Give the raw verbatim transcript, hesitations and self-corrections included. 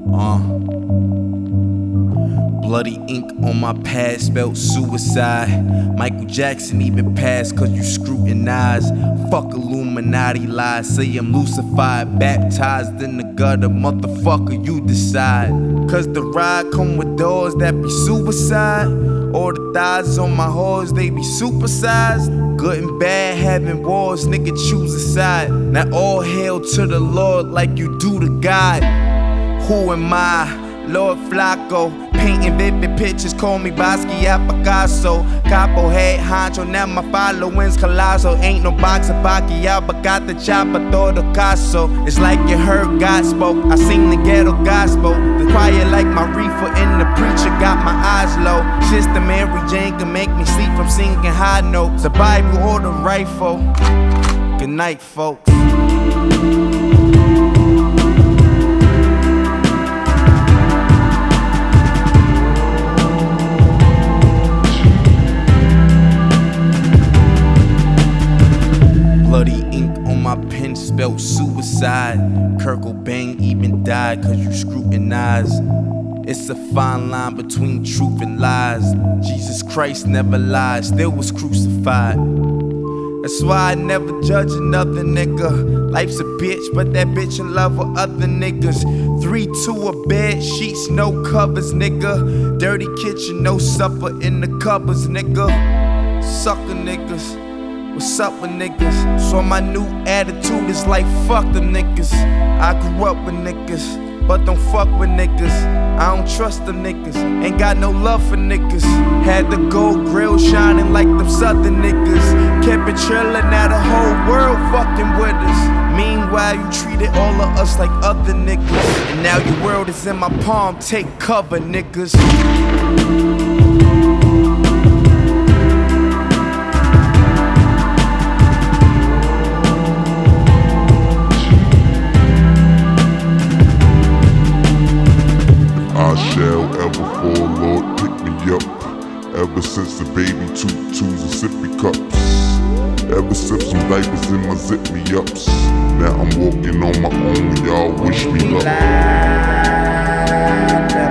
Uh. Bloody ink on my pad spelled suicide. Michael Jackson even passed cause you scrutinize. Fuck Illuminati lies, say I'm Lucified. Baptized in the gutter, motherfucker, you decide. Cause the ride come with doors that be suicide. All the thighs on my horse, they be supersized. Good and bad having wars, nigga choose a side. Now all hail to the Lord like you do to God. Who am I? Lord Flacco, painting vivid pictures, call me Basquiat Picasso. Capo head honcho, now my following's colossal. Ain't no box of Pacquiao, but got the chopper, todo caso. It's like you heard God spoke, I sing the ghetto gospel. The choir like my reefer and the preacher got my eyes low. Sister Mary Jane can make me sleep from singing high notes. The Bible or the rifle. Good night, folks. Bloody ink on my pen spelled suicide. Kurt Cobain even died cause you scrutinize. It's a fine line between truth and lies. Jesus Christ never lied, still was crucified. That's why I never judge another nigga. Life's a bitch, but that bitch in love with other niggas. Three, two, a bed, sheets, no covers, nigga. Dirty kitchen, no supper in the cupboards, nigga. Sucker niggas. What's up with niggas? So my new attitude is like fuck them niggas. I grew up with niggas, but don't fuck with niggas. I don't trust them niggas, ain't got no love for niggas. Had the gold grill shining like them southern niggas. Kept it trillin', now the whole world fucking with us. Meanwhile you treated all of us like other niggas. And now your world is in my palm, take cover niggas. I shall ever fall, Lord, pick me up. Ever since the baby toot twos and sippy cups. Ever since some diapers in my zip me ups. Now I'm walking on my own, y'all wish me luck.